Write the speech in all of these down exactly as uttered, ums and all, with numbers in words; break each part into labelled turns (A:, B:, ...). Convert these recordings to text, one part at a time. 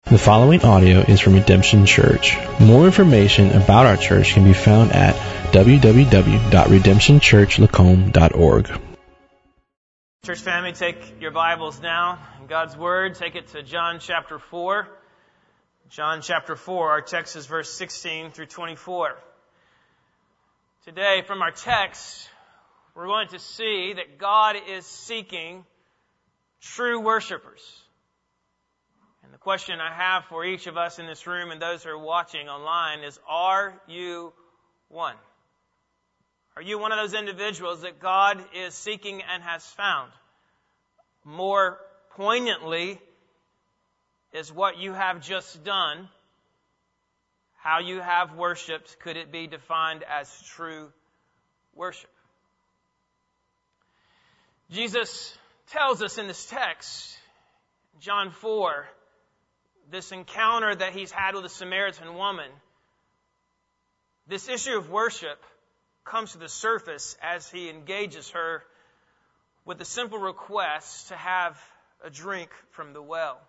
A: The following audio is from Redemption Church. More information about our church can be found at w w w dot redemption church lacombe dot org.
B: Church family, take your Bibles now in God's Word. Take it to John chapter four. John chapter four, our text is verse sixteen through twenty-four. Today, from our text, we're going to see that God is seeking true worshipers. And the question I have for each of us in this room and those who are watching online is, are you one? Are you one of those individuals that God is seeking and has found? More poignantly is what you have just done, how you have worshipped, could it be defined as true worship? Jesus tells us in this text, John four, this encounter that he's had with a Samaritan woman, this issue of worship comes to the surface as he engages her with a simple request to have a drink from the well.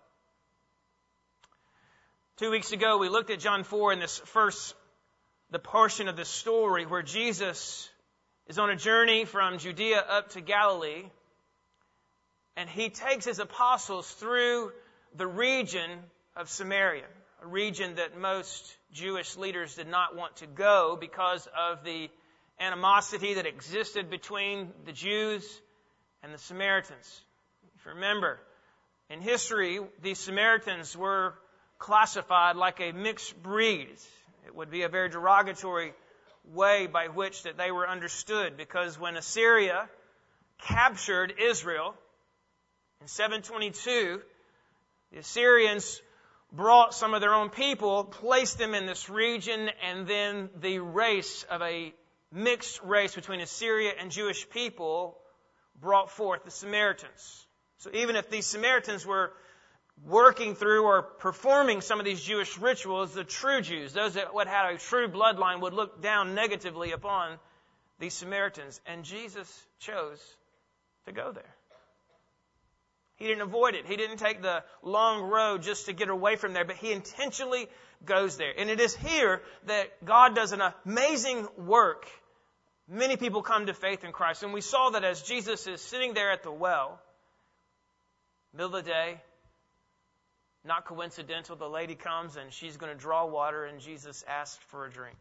B: Two weeks ago, we looked at John four in this first, the portion of the story where Jesus is on a journey from Judea up to Galilee, and he takes his apostles through the region of Samaria, a region that most Jewish leaders did not want to go because of the animosity that existed between the Jews and the Samaritans. If you remember, in history, the Samaritans were classified like a mixed breed. It would be a very derogatory way by which that they were understood, because when Assyria captured Israel in seven twenty-two, the Assyrians brought some of their own people, placed them in this region, and then the race of a mixed race between Assyria and Jewish people brought forth the Samaritans. So even if these Samaritans were working through or performing some of these Jewish rituals, the true Jews, those that would have a true bloodline, would look down negatively upon these Samaritans. And Jesus chose to go there. He didn't avoid it. He didn't take the long road just to get away from there, but he intentionally goes there. And it is here that God does an amazing work. Many people come to faith in Christ. And we saw that as Jesus is sitting there at the well, middle of the day, not coincidental, the lady comes and she's going to draw water, and Jesus asks for a drink.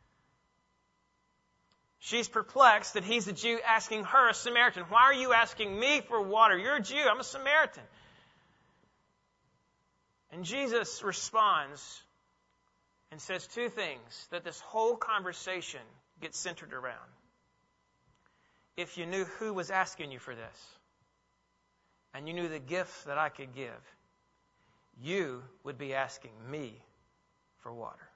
B: She's perplexed that he's a Jew asking her, a Samaritan. Why are you asking me for water? You're a Jew. I'm a Samaritan. And Jesus responds and says two things that this whole conversation gets centered around. If you knew who was asking you for this, and you knew the gift that I could give, you would be asking me for water.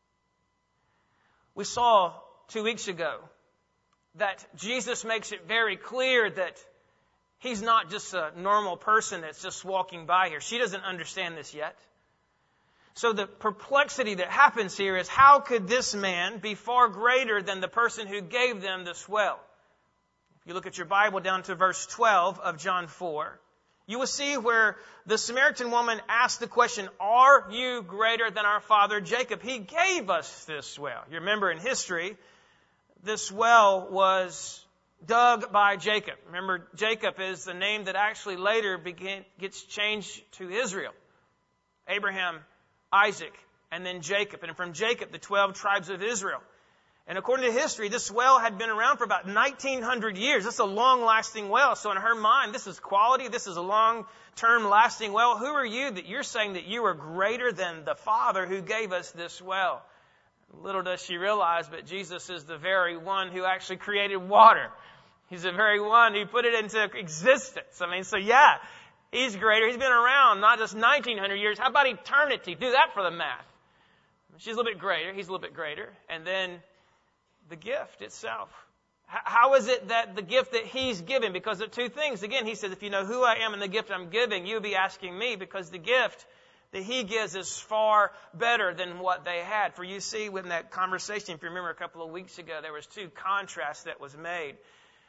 B: We saw two weeks ago that Jesus makes it very clear that he's not just a normal person that's just walking by here. She doesn't understand this yet. So the perplexity that happens here is, how could this man be far greater than the person who gave them this well? If you look at your Bible down to verse twelve of John four, you will see where the Samaritan woman asked the question, are you greater than our father Jacob? He gave us this well. You remember in history, this well was dug by Jacob. Remember, Jacob is the name that actually later begin, gets changed to Israel. Abraham, Isaac, and then Jacob. And from Jacob, the twelve tribes of Israel. And according to history, this well had been around for about nineteen hundred years. That's a long-lasting well. So in her mind, this is quality. This is a long-term lasting well. Who are you that you're saying that you are greater than the Father who gave us this well? Little does she realize, but Jesus is the very one who actually created water. He's the very one who put it into existence. I mean, so yeah, he's greater. He's been around not just nineteen hundred years. How about eternity? Do that for the math. She's a little bit greater. He's a little bit greater. And then the gift itself. How is it that the gift that he's given? Because of two things. Again, he says, if you know who I am and the gift I'm giving, you'll be asking me, because the gift that he gives is far better than what they had. For you see, in that conversation, if you remember a couple of weeks ago, there was two contrasts that was made.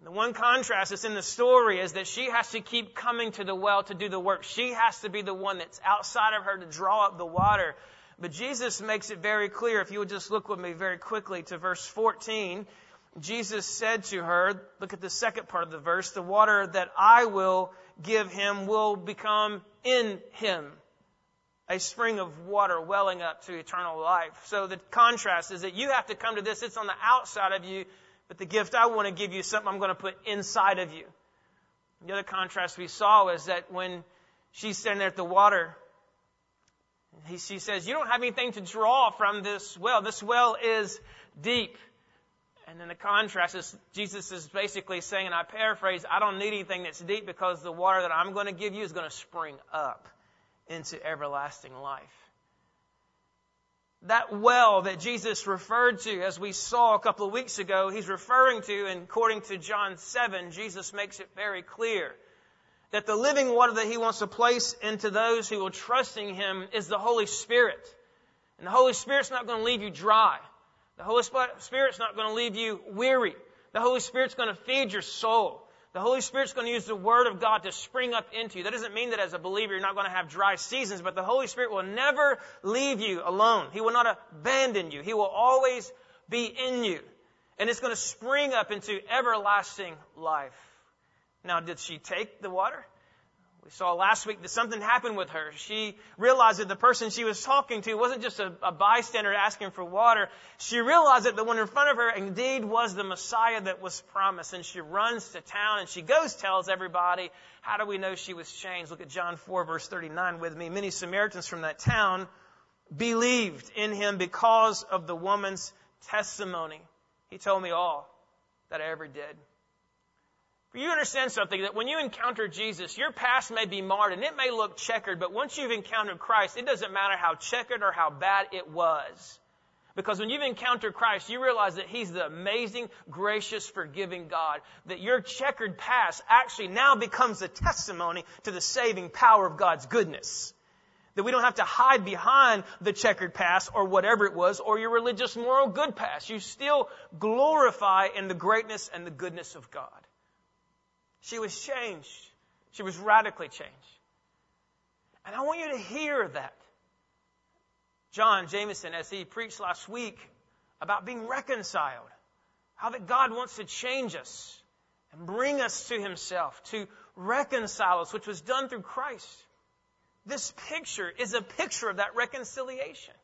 B: The one contrast that's in the story is that she has to keep coming to the well to do the work. She has to be the one that's outside of her to draw up the water. But Jesus makes it very clear. If you would just look with me very quickly to verse fourteen. Jesus said to her, look at the second part of the verse, the water that I will give him will become in him a spring of water welling up to eternal life. So the contrast is that you have to come to this. It's on the outside of you. But the gift I want to give you is something I'm going to put inside of you. The other contrast we saw is that when she's standing there at the water, he, she says, you don't have anything to draw from this well. This well is deep. And then the contrast is Jesus is basically saying, and I paraphrase, I don't need anything that's deep because the water that I'm going to give you is going to spring up into everlasting life. That well that Jesus referred to, as we saw a couple of weeks ago, he's referring to, and according to John seven, Jesus makes it very clear that the living water that he wants to place into those who will trust in him is the Holy Spirit. And the Holy Spirit's not going to leave you dry. The Holy Spirit's not going to leave you weary. The Holy Spirit's going to feed your soul. The Holy Spirit's going to use the Word of God to spring up into you. That doesn't mean that as a believer you're not going to have dry seasons, but the Holy Spirit will never leave you alone. He will not abandon you. He will always be in you. And it's going to spring up into everlasting life. Now, did she take the water? We saw last week that something happened with her. She realized that the person she was talking to wasn't just a, a bystander asking for water. She realized that the one in front of her indeed was the Messiah that was promised. And she runs to town and she goes, tells everybody. How do we know she was changed? Look at John four, verse thirty-nine with me. Many Samaritans from that town believed in him because of the woman's testimony. He told me all that I ever did. You understand something, that when you encounter Jesus, your past may be marred and it may look checkered, but once you've encountered Christ, it doesn't matter how checkered or how bad it was. Because when you've encountered Christ, you realize that he's the amazing, gracious, forgiving God. That your checkered past actually now becomes a testimony to the saving power of God's goodness. That we don't have to hide behind the checkered past or whatever it was, or your religious, moral, good past. You still glorify in the greatness and the goodness of God. She was changed. She was radically changed. And I want you to hear that. John Jameson, as he preached last week about being reconciled, how that God wants to change us and bring us to himself, to reconcile us, which was done through Christ. This picture is a picture of that reconciliation.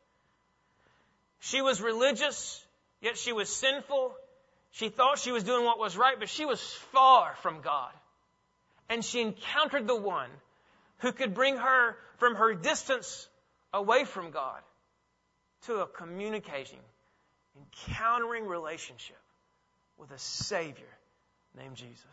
B: She was religious, yet she was sinful. She thought she was doing what was right, but she was far from God. And she encountered the one who could bring her from her distance away from God to a communicating, encountering relationship with a Savior named Jesus.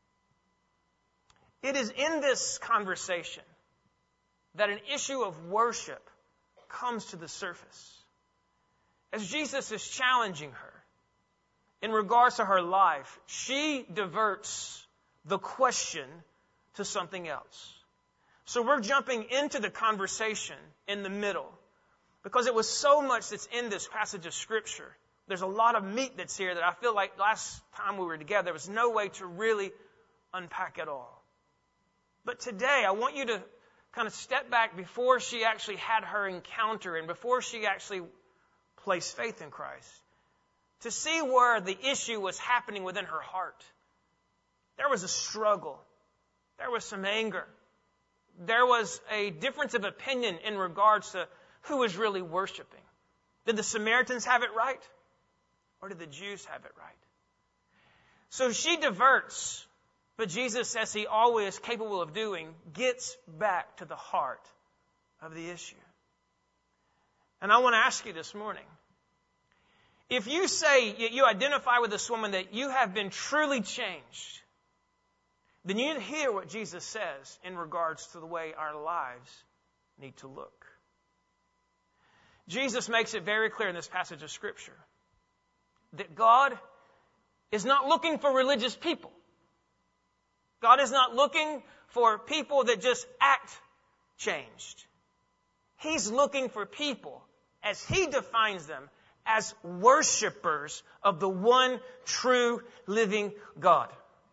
B: It is in this conversation that an issue of worship comes to the surface. As Jesus is challenging her, in regards to her life, she diverts the question to something else. So we're jumping into the conversation in the middle because it was so much that's in this passage of Scripture. There's a lot of meat that's here that I feel like last time we were together, there was no way to really unpack it all. But today, I want you to kind of step back before she actually had her encounter and before she actually placed faith in Christ, to see where the issue was happening within her heart. There was a struggle. There was some anger. There was a difference of opinion in regards to who was really worshiping. Did the Samaritans have it right? Or did the Jews have it right? So she diverts, but Jesus, as he always is capable of doing, gets back to the heart of the issue. And I want to ask you this morning, if you say you identify with this woman that you have been truly changed, then you need to hear what Jesus says in regards to the way our lives need to look. Jesus makes it very clear in this passage of Scripture that God is not looking for religious people. God is not looking for people that just act changed. He's looking for people, as he defines them, as worshipers of the one true living God.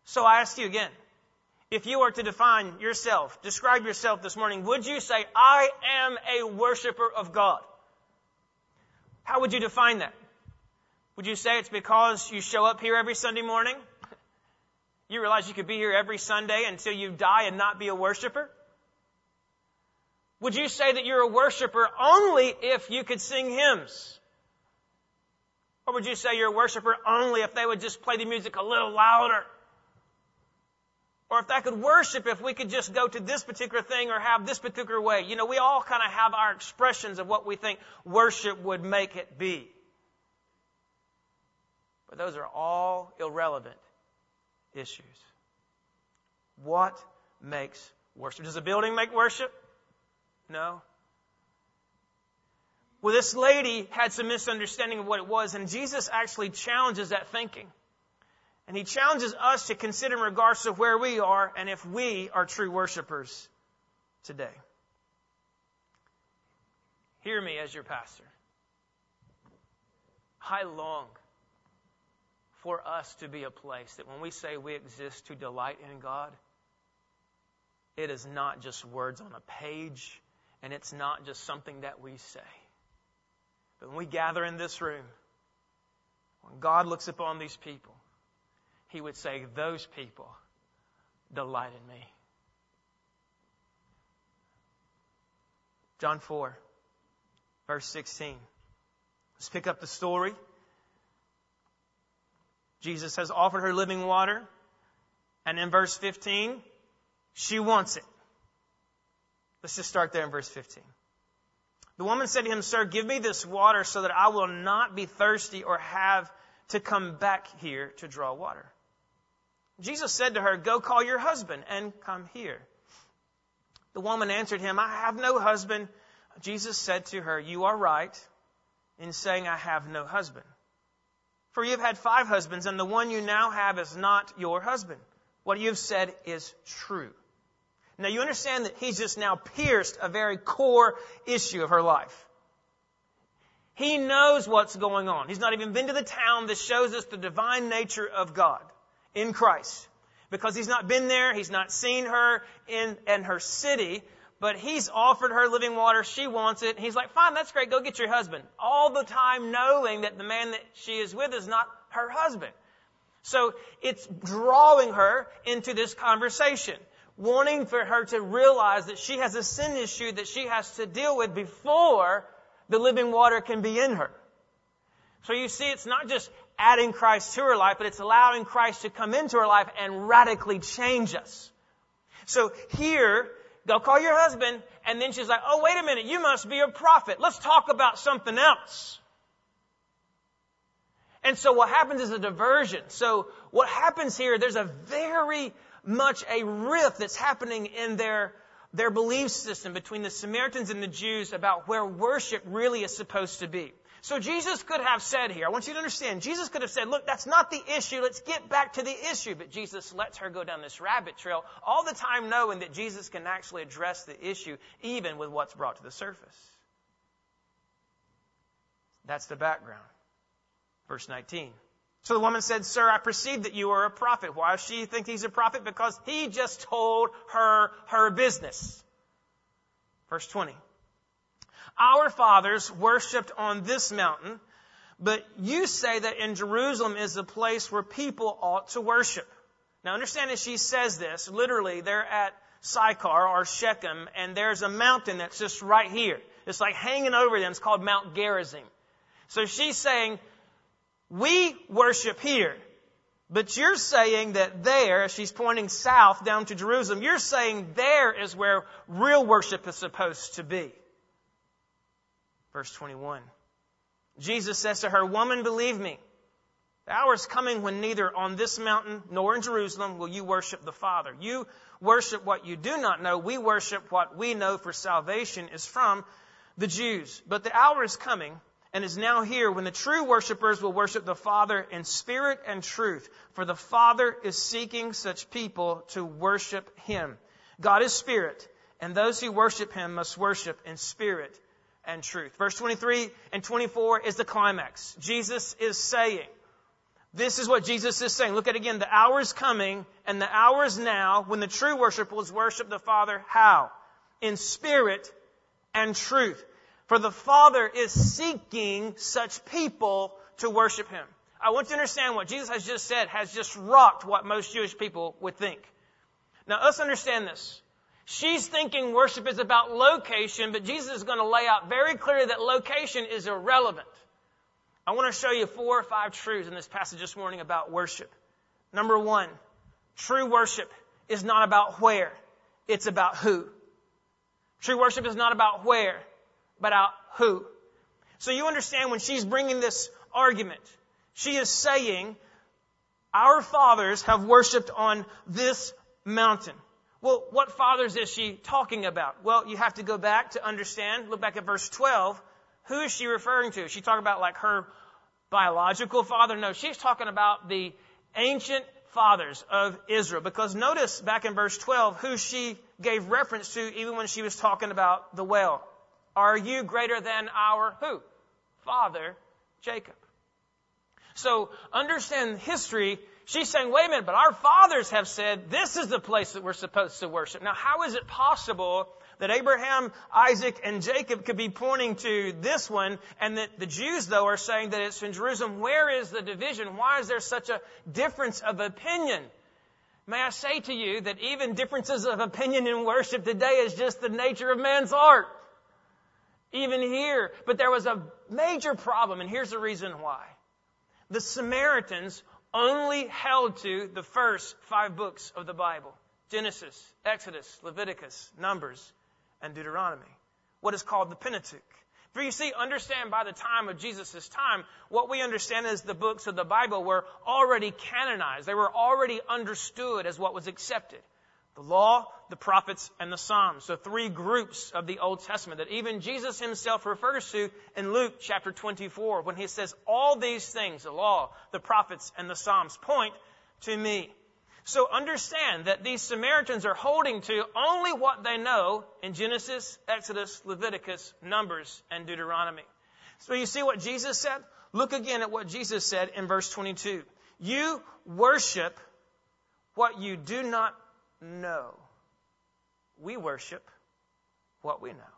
B: So I ask you again, if you were to define yourself, describe yourself this morning, would you say, I am a worshiper of God? How would you define that? Would you say it's because you show up here every Sunday morning? You realize you could be here every Sunday until you die and not be a worshiper? Would you say that you're a worshiper only if you could sing hymns? Or would you say you're a worshiper only if they would just play the music a little louder? Or if that could worship, if we could just go to this particular thing or have this particular way. You know, we all kind of have our expressions of what we think worship would make it be. But those are all irrelevant issues. What makes worship? Does a building make worship? No. Well, this lady had some misunderstanding of what it was, and Jesus actually challenges that thinking. And he challenges us to consider in regards to where we are and if we are true worshipers today. Hear me as your pastor. I long for us to be a place that when we say we exist to delight in God, it is not just words on a page, and it's not just something that we say. But when we gather in this room, when God looks upon these people, he would say, those people delight in me. John four, verse sixteen. Let's pick up the story. Jesus has offered her living water. And in verse fifteen, she wants it. Let's just start there in verse fifteen. The woman said to him, Sir, give me this water so that I will not be thirsty or have to come back here to draw water. Jesus said to her, Go call your husband and come here. The woman answered him, I have no husband. Jesus said to her, You are right in saying I have no husband. For you have had five husbands, and the one you now have is not your husband. What you have said is true. Now you understand that he's just now pierced a very core issue of her life. He knows what's going on. He's not even been to the town that shows us the divine nature of God in Christ. Because he's not been there, he's not seen her in, in her city, but he's offered her living water, she wants it. He's like, fine, that's great, go get your husband. All the time knowing that the man that she is with is not her husband. So it's drawing her into this conversation, wanting for her to realize that she has a sin issue that she has to deal with before the living water can be in her. So you see, it's not just adding Christ to her life, but it's allowing Christ to come into her life and radically change us. So here, go call your husband, and then she's like, oh, wait a minute, you must be a prophet. Let's talk about something else. And so what happens is a diversion. So what happens here, there's a very much a rift that's happening in their, their belief system between the Samaritans and the Jews about where worship really is supposed to be. So Jesus could have said here, I want you to understand, Jesus could have said, look, that's not the issue, let's get back to the issue. But Jesus lets her go down this rabbit trail all the time knowing that Jesus can actually address the issue even with what's brought to the surface. That's the background. Verse nineteen. So the woman said, Sir, I perceive that you are a prophet. Why does she think he's a prophet? Because he just told her her business. Verse twenty. Our fathers worshipped on this mountain, but you say that in Jerusalem is a place where people ought to worship. Now understand as she says this, literally they're at Sychar or Shechem, and there's a mountain that's just right here. It's like hanging over them. It's called Mount Gerizim. So she's saying, we worship here, but you're saying that there, she's pointing south down to Jerusalem, you're saying there is where real worship is supposed to be. Verse twenty-one. Jesus says to her, Woman, believe me, the hour is coming when neither on this mountain nor in Jerusalem will you worship the Father. You worship what you do not know. We worship what we know, for salvation is from the Jews. But the hour is coming and is now here when the true worshipers will worship the Father in spirit and truth. For the Father is seeking such people to worship Him. God is spirit, and those who worship Him must worship in spirit and truth. Verse twenty-three and twenty-four is the climax. Jesus is saying, This is what Jesus is saying. Look at it again. The hour is coming, and the hour is now, when the true worshipers worship the Father. How? In spirit and truth. For the Father is seeking such people to worship Him. I want you to understand what Jesus has just said has just rocked what most Jewish people would think. Now, let's understand this. She's thinking worship is about location, but Jesus is going to lay out very clearly that location is irrelevant. I want to show you four or five truths in this passage this morning about worship. Number one, true worship is not about where, it's about who. True worship is not about where, but about who. So you understand when she's bringing this argument, she is saying, our fathers have worshipped on this mountain. Well, what fathers is she talking about? Well, you have to go back to understand. Look back at verse twelve. Who is she referring to? Is she talking about like her biological father? No, she's talking about the ancient fathers of Israel. Because notice back in verse twelve who she gave reference to even when she was talking about the well. Are you greater than our who? Father Jacob. So understand history. She's saying, wait a minute, but our fathers have said this is the place that we're supposed to worship. Now, how is it possible that Abraham, Isaac, and Jacob could be pointing to this one, and that the Jews, though, are saying that it's in Jerusalem? Where is the division? Why is there such a difference of opinion? May I say to you that even differences of opinion in worship today is just the nature of man's heart. Even here. But there was a major problem, and here's the reason why. The Samaritans only held to the first five books of the Bible. Genesis, Exodus, Leviticus, Numbers, and Deuteronomy. What is called the Pentateuch. For you see, understand by the time of Jesus' time, what we understand is the books of the Bible were already canonized. They were already understood as what was accepted. The law, the prophets, and the Psalms. So three groups of the Old Testament that even Jesus himself refers to in Luke chapter twenty-four when he says all these things, the law, the prophets, and the Psalms, point to me. So understand that these Samaritans are holding to only what they know in Genesis, Exodus, Leviticus, Numbers, and Deuteronomy. So you see what Jesus said? Look again at what Jesus said in verse twenty-two. You worship what you do not know. We worship what we know.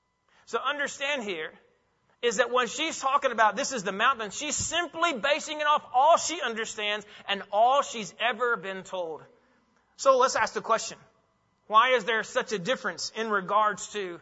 B: So understand here is that when she's talking about this is the mountain, she's simply basing it off all she understands and all she's ever been told. So let's ask the question. Why is there such a difference in regards to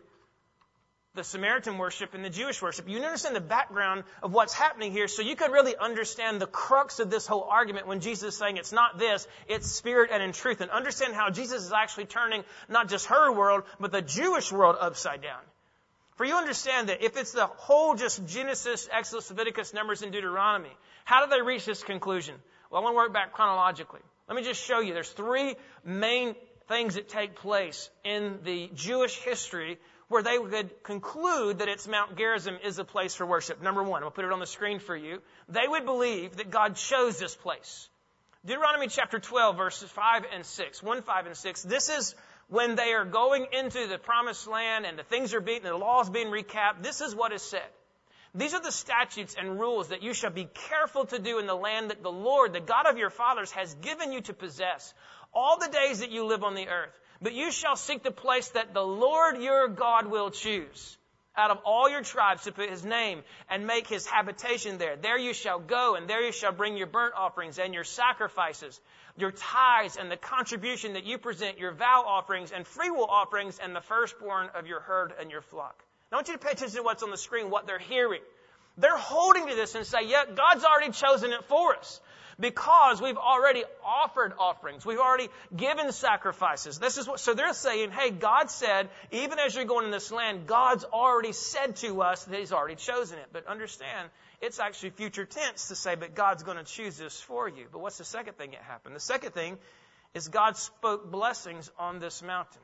B: the Samaritan worship and the Jewish worship? You understand the background of what's happening here, so you can really understand the crux of this whole argument when Jesus is saying it's not this, it's spirit and in truth. And understand how Jesus is actually turning not just her world, but the Jewish world upside down. For you understand that if it's the whole just Genesis, Exodus, Leviticus, Numbers, and Deuteronomy, how did they reach this conclusion? Well, I want to work back chronologically. Let me just show you. There's three main things that take place in the Jewish history where they would conclude that it's Mount Gerizim is a place for worship. Number one, I'll put it on the screen for you. They would believe that God chose this place. Deuteronomy chapter twelve, verses five and six. one, five, and six. This is when they are going into the promised land and the things are being, the laws being recapped. This is what is said. These are the statutes and rules that you shall be careful to do in the land that the Lord, the God of your fathers, has given you to possess all the days that you live on the earth. But you shall seek the place that the Lord your God will choose out of all your tribes to put his name and make his habitation there. There you shall go, and there you shall bring your burnt offerings and your sacrifices, your tithes and the contribution that you present, your vow offerings and freewill offerings, and the firstborn of your herd and your flock. Now I want you to pay attention to what's on the screen, what they're hearing. They're holding to this and say, yeah, God's already chosen it for us. Because we've already offered offerings. We've already given sacrifices. This is what, so they're saying, hey, God said, even as you're going in this land, God's already said to us that he's already chosen it. But understand, it's actually future tense to say, but God's going to choose this for you. But what's the second thing that happened? The second thing is God spoke blessings on this mountain.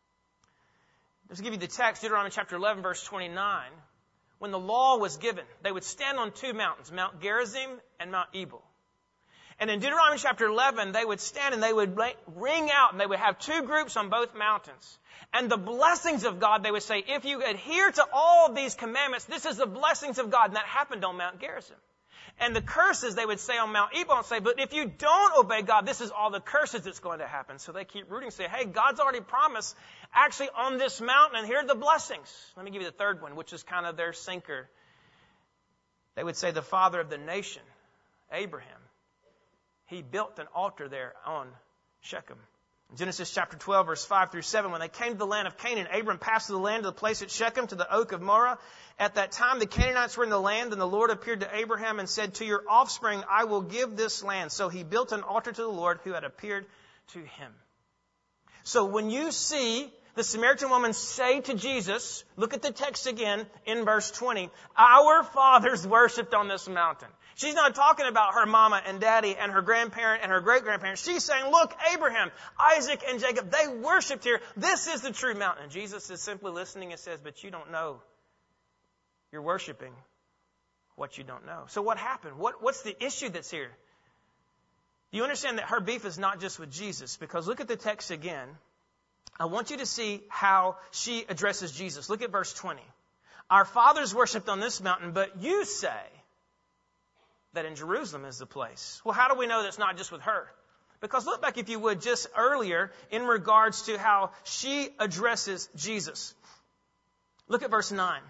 B: Let's give you the text, Deuteronomy chapter eleven, verse twenty-nine. When the law was given, they would stand on two mountains, Mount Gerizim and Mount Ebal. And in Deuteronomy chapter eleven, they would stand and they would ring out, and they would have two groups on both mountains. And the blessings of God, they would say, if you adhere to all of these commandments, this is the blessings of God. And that happened on Mount Gerizim. And the curses they would say on Mount Ebal say, but if you don't obey God, this is all the curses that's going to happen. So they keep rooting, say, hey, God's already promised actually on this mountain, and here are the blessings. Let me give you the third one, which is kind of their sinker. They would say the father of the nation, Abraham, he built an altar there on Shechem. Genesis chapter twelve, verse five through seven, when they came to the land of Canaan, Abram passed through the land to the place at Shechem, to the oak of Moreh. At that time, the Canaanites were in the land, and the Lord appeared to Abraham and said, to your offspring I will give this land. So he built an altar to the Lord who had appeared to him. So when you see the Samaritan woman say to Jesus, look at the text again in verse twenty, our fathers worshipped on this mountain. She's not talking about her mama and daddy and her grandparent and her great-grandparent. She's saying, look, Abraham, Isaac, and Jacob, they worshipped here. This is the true mountain. And Jesus is simply listening and says, but you don't know. You're worshiping what you don't know. So what happened? What, what's the issue that's here? Do you understand that her beef is not just with Jesus? Because look at the text again. I want you to see how she addresses Jesus. Look at verse twenty. Our fathers worshipped on this mountain, but you say that in Jerusalem is the place. Well, how do we know that's not just with her? Because look back, if you would, just earlier in regards to how she addresses Jesus. Look at verse nine.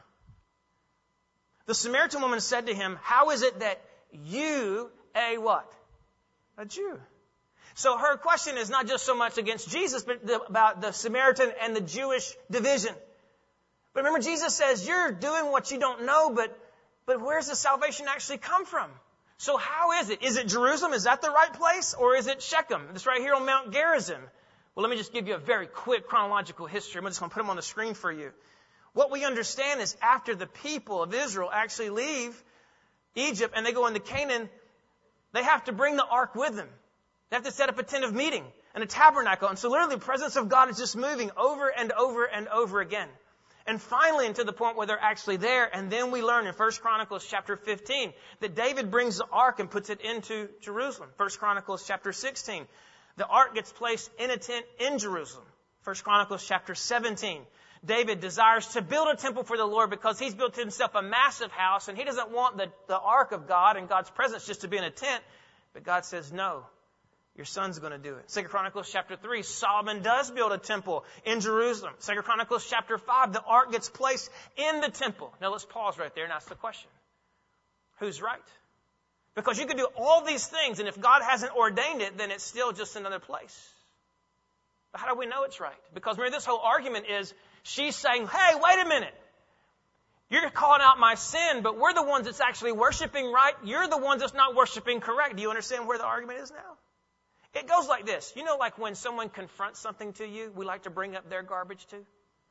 B: The Samaritan woman said to him, how is it that you, a what? A Jew. So her question is not just so much against Jesus, but the, about the Samaritan and the Jewish division. But remember, Jesus says, you're doing what you don't know, but, but where's the salvation actually come from? So how is it? Is it Jerusalem? Is that the right place? Or is it Shechem? It's right here on Mount Gerizim. Well, let me just give you a very quick chronological history. I'm just going to put them on the screen for you. What we understand is after the people of Israel actually leave Egypt and they go into Canaan, they have to bring the ark with them. They have to set up a tent of meeting and a tabernacle. And so literally the presence of God is just moving over and over and over again. And finally, and to the point where they're actually there, and then we learn in First Chronicles chapter fifteen that David brings the ark and puts it into Jerusalem. First Chronicles chapter sixteen, the ark gets placed in a tent in Jerusalem. First Chronicles chapter seventeen, David desires to build a temple for the Lord because he's built himself a massive house, and he doesn't want the, the ark of God and God's presence just to be in a tent. But God says, no. Your son's going to do it. Second Chronicles chapter three, Solomon does build a temple in Jerusalem. Second Chronicles chapter five, the ark gets placed in the temple. Now let's pause right there and ask the question. Who's right? Because you can do all these things, and if God hasn't ordained it, then it's still just another place. But how do we know it's right? Because remember, this whole argument is she's saying, hey, wait a minute. You're calling out my sin, but we're the ones that's actually worshiping right. You're the ones that's not worshiping correct. Do you understand where the argument is now? It goes like this. You know, like when someone confronts something to you, we like to bring up their garbage too?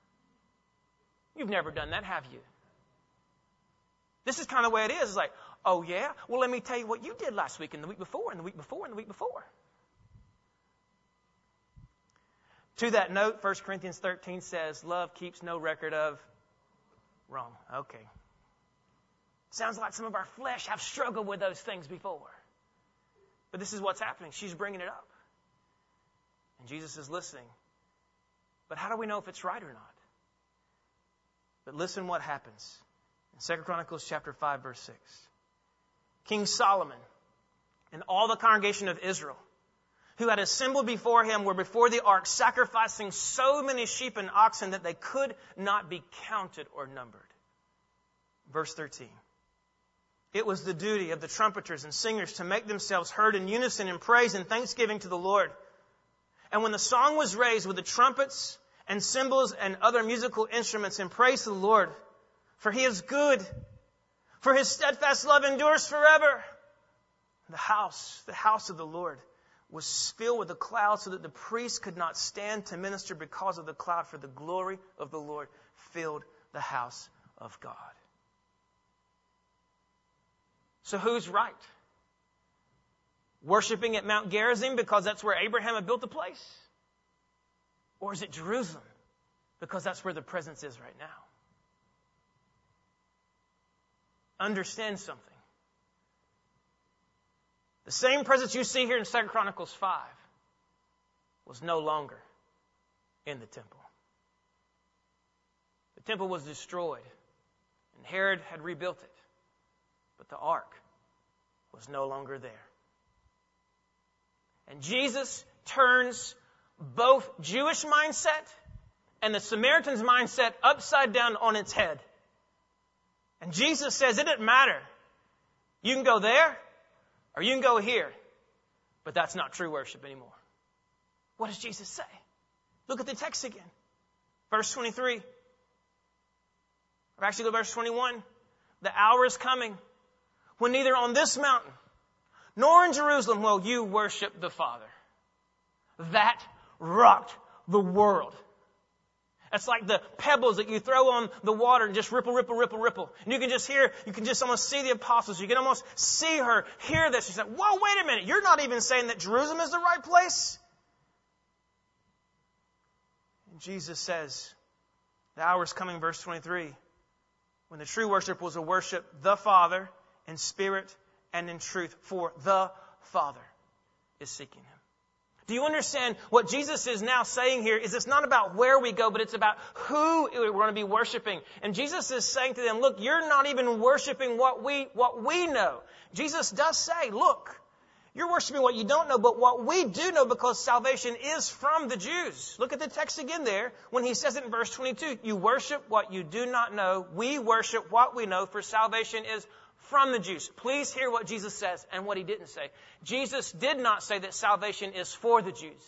B: You've never done that, have you? This is kind of the way it is. It's like, oh yeah? Well, let me tell you what you did last week and the week before and the week before and the week before. To that note, First Corinthians thirteen says, love keeps no record of wrong. Okay. Sounds like some of our flesh have struggled with those things before. But this is what's happening. She's bringing it up. And Jesus is listening. But how do we know if it's right or not? But listen what happens. In Second Chronicles chapter five, verse six. King Solomon and all the congregation of Israel who had assembled before him were before the ark, sacrificing so many sheep and oxen that they could not be counted or numbered. Verse thirteen. It was the duty of the trumpeters and singers to make themselves heard in unison in praise and thanksgiving to the Lord. And when the song was raised with the trumpets and cymbals and other musical instruments in praise to the Lord, for he is good, for his steadfast love endures forever. The house, the house of the Lord, was filled with a cloud so that the priests could not stand to minister because of the cloud, for the glory of the Lord filled the house of God. So who's right? Worshipping at Mount Gerizim because that's where Abraham had built the place? Or is it Jerusalem because that's where the presence is right now? Understand something. The same presence you see here in Second Chronicles five was no longer in the temple. The temple was destroyed, and Herod had rebuilt it. But the ark was no longer there. And Jesus turns both Jewish mindset and the Samaritan's mindset upside down on its head. And Jesus says, it doesn't matter. You can go there or you can go here. But that's not true worship anymore. What does Jesus say? Look at the text again. Verse twenty-three. Or actually go to verse twenty-one. The hour is coming when neither on this mountain nor in Jerusalem will you worship the Father. That rocked the world. That's like the pebbles that you throw on the water and just ripple, ripple, ripple, ripple. And you can just hear, you can just almost see the apostles. You can almost see her hear this. She said, whoa, wait a minute. You're not even saying that Jerusalem is the right place? And Jesus says, the hour is coming, verse twenty-three, when the true worshipers will worship the Father in spirit and in truth, for the Father is seeking Him. Do you understand what Jesus is now saying here is it's not about where we go, but it's about who we're going to be worshiping. And Jesus is saying to them, look, you're not even worshiping what we, what we know. Jesus does say, look, you're worshiping what you don't know, but what we do know, because salvation is from the Jews. Look at the text again there when he says it in verse twenty-two. You worship what you do not know. We worship what we know, for salvation is from the Jews. Please hear what Jesus says and what He didn't say. Jesus did not say that salvation is for the Jews.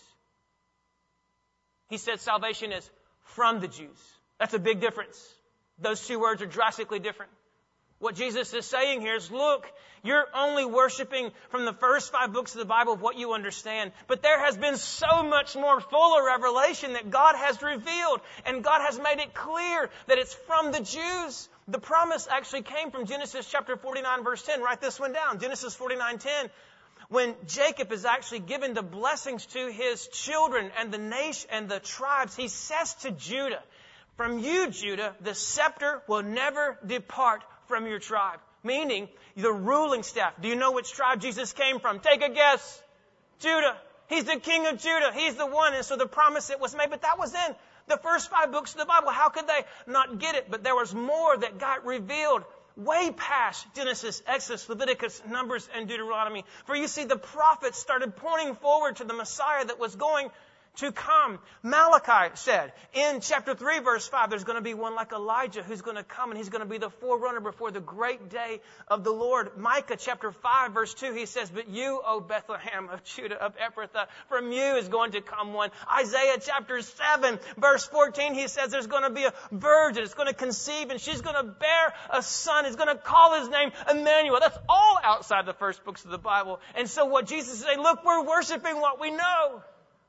B: He said salvation is from the Jews. That's a big difference. Those two words are drastically different. What Jesus is saying here is, look, you're only worshiping from the first five books of the Bible of what you understand. But there has been so much more fuller revelation that God has revealed. And God has made it clear that it's from the Jews. The promise actually came from Genesis chapter forty-nine, verse ten. Write this one down. Genesis forty-nine ten. When Jacob is actually given the blessings to his children and the nation and the tribes, he says to Judah, from you, Judah, the scepter will never depart from your tribe. Meaning, the ruling staff. Do you know which tribe Jesus came from? Take a guess. Judah. He's the king of Judah. He's the one. And so the promise that was made, but that was in the first five books of the Bible. How could they not get it? But there was more that got revealed way past Genesis, Exodus, Leviticus, Numbers, and Deuteronomy. For you see, the prophets started pointing forward to the Messiah that was going to come. Malachi said in chapter three, verse five, there's going to be one like Elijah who's going to come, and he's going to be the forerunner before the great day of the Lord. Micah chapter five, verse two, he says, but you, O Bethlehem of Judah, of Ephrathah, from you is going to come one. Isaiah chapter seven, verse fourteen, he says there's going to be a virgin. It's going to conceive, and she's going to bear a son. He's going to call his name Emmanuel. That's all outside the first books of the Bible. And so what Jesus is saying, look, we're worshiping what we know.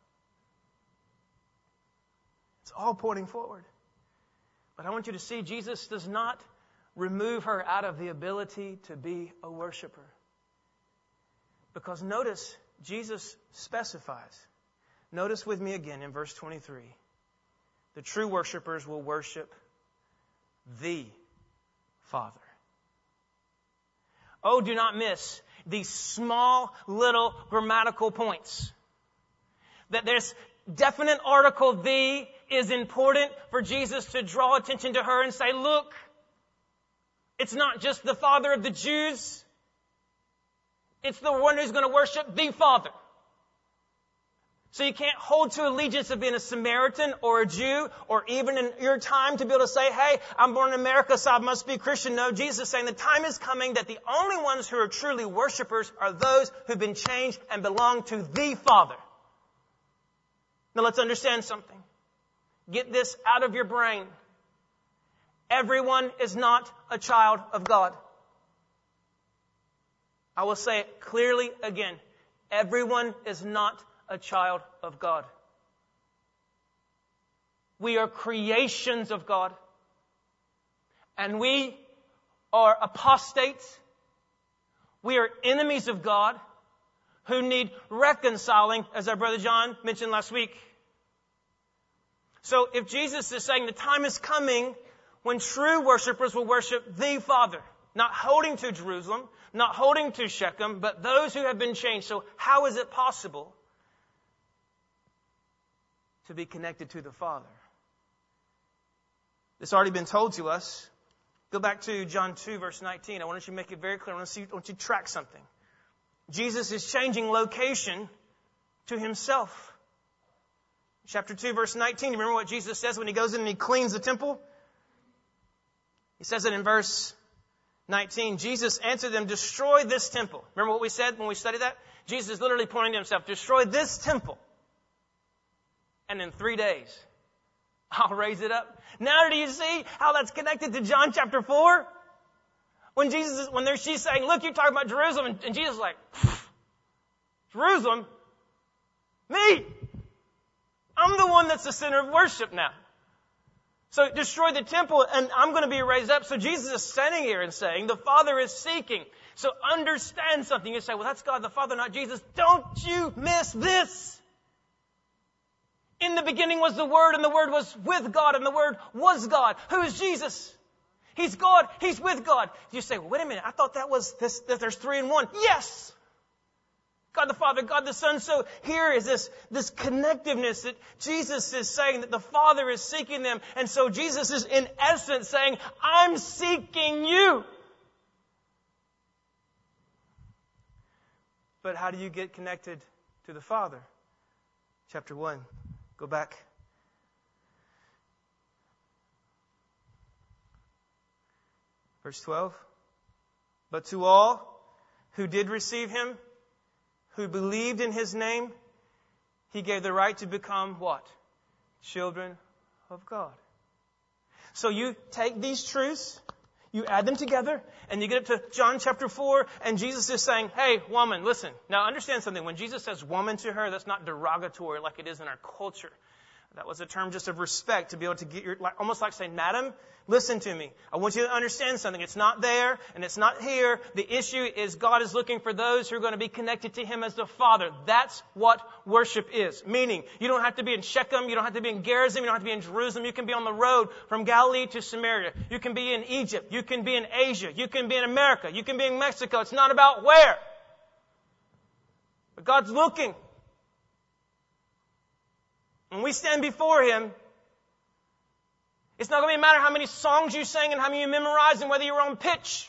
B: It's all pointing forward. But I want you to see, Jesus does not remove her out of the ability to be a worshiper. Because notice, Jesus specifies. Notice with me again in verse twenty-three. The true worshipers will worship the Father. Oh, do not miss these small little grammatical points. That there's definite article the is important for Jesus to draw attention to her and say, look, it's not just the Father of the Jews. It's the one who's going to worship the Father. So you can't hold to allegiance of being a Samaritan or a Jew or even in your time to be able to say, hey, I'm born in America, so I must be Christian. No, Jesus is saying the time is coming that the only ones who are truly worshipers are those who've been changed and belong to the Father. Now let's understand something. Get this out of your brain. Everyone is not a child of God. I will say it clearly again. Everyone is not a child of God. We are creations of God. And we are apostates. We are enemies of God who need reconciling, as our brother John mentioned last week. So if Jesus is saying the time is coming when true worshipers will worship the Father, not holding to Jerusalem, not holding to Shechem, but those who have been changed. So how is it possible to be connected to the Father? It's already been told to us. Go back to John two, verse nineteen. I want you to make it very clear. I want you to track something. Jesus is changing location to himself. Chapter two, verse nineteen. You remember what Jesus says when he goes in and he cleans the temple? He says it in verse nineteen. Jesus answered them, destroy this temple. Remember what we said when we studied that? Jesus is literally pointing to himself. Destroy this temple. And in three days, I'll raise it up. Now do you see how that's connected to John chapter four? When Jesus is, when there's, she's saying, look, you're talking about Jerusalem. And, and Jesus is like, Jerusalem? Me? I'm the one that's the center of worship now. So destroy the temple and I'm going to be raised up. So Jesus is standing here and saying, the Father is seeking. So understand something. You say, well, that's God the Father, not Jesus. Don't you miss this. In the beginning was the Word, and the Word was with God, and the Word was God. Who is Jesus? He's God. He's with God. You say, well, wait a minute. I thought that was this, that there's three in one. Yes. God the Father, God the Son. So here is this, this connectiveness that Jesus is saying that the Father is seeking them. And so Jesus is in essence saying, I'm seeking you. But how do you get connected to the Father? Chapter one. Go back. Verse twelve. But to all who did receive him, who believed in his name, he gave the right to become what? Children of God. So you take these truths, you add them together, and you get up to John chapter four, and Jesus is saying, hey, woman, listen. Now understand something. When Jesus says woman to her, that's not derogatory like it is in our culture. That was a term just of respect to be able to get your, like, almost like saying, madam, listen to me. I want you to understand something. It's not there and it's not here. The issue is God is looking for those who are going to be connected to him as the Father. That's what worship is. Meaning, you don't have to be in Shechem. You don't have to be in Gerizim. You don't have to be in Jerusalem. You can be on the road from Galilee to Samaria. You can be in Egypt. You can be in Asia. You can be in America. You can be in Mexico. It's not about where. But God's looking. When we stand before him, it's not going to matter how many songs you sang and how many you memorized and whether you're on pitch.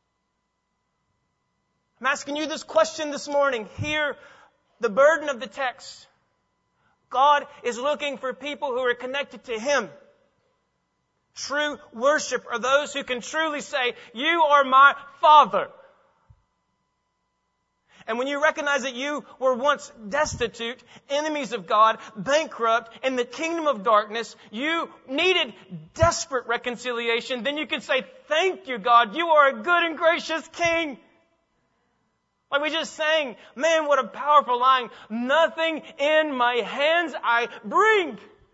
B: I'm asking you this question this morning. Hear the burden of the text. God is looking for people who are connected to him. True worship are those who can truly say, you are my Father. And when you recognize that you were once destitute, enemies of God, bankrupt, in the kingdom of darkness, you needed desperate reconciliation, then you can say, thank you, God, you are a good and gracious King. Like we just sang, man, what a powerful line. Nothing in my hands I bring.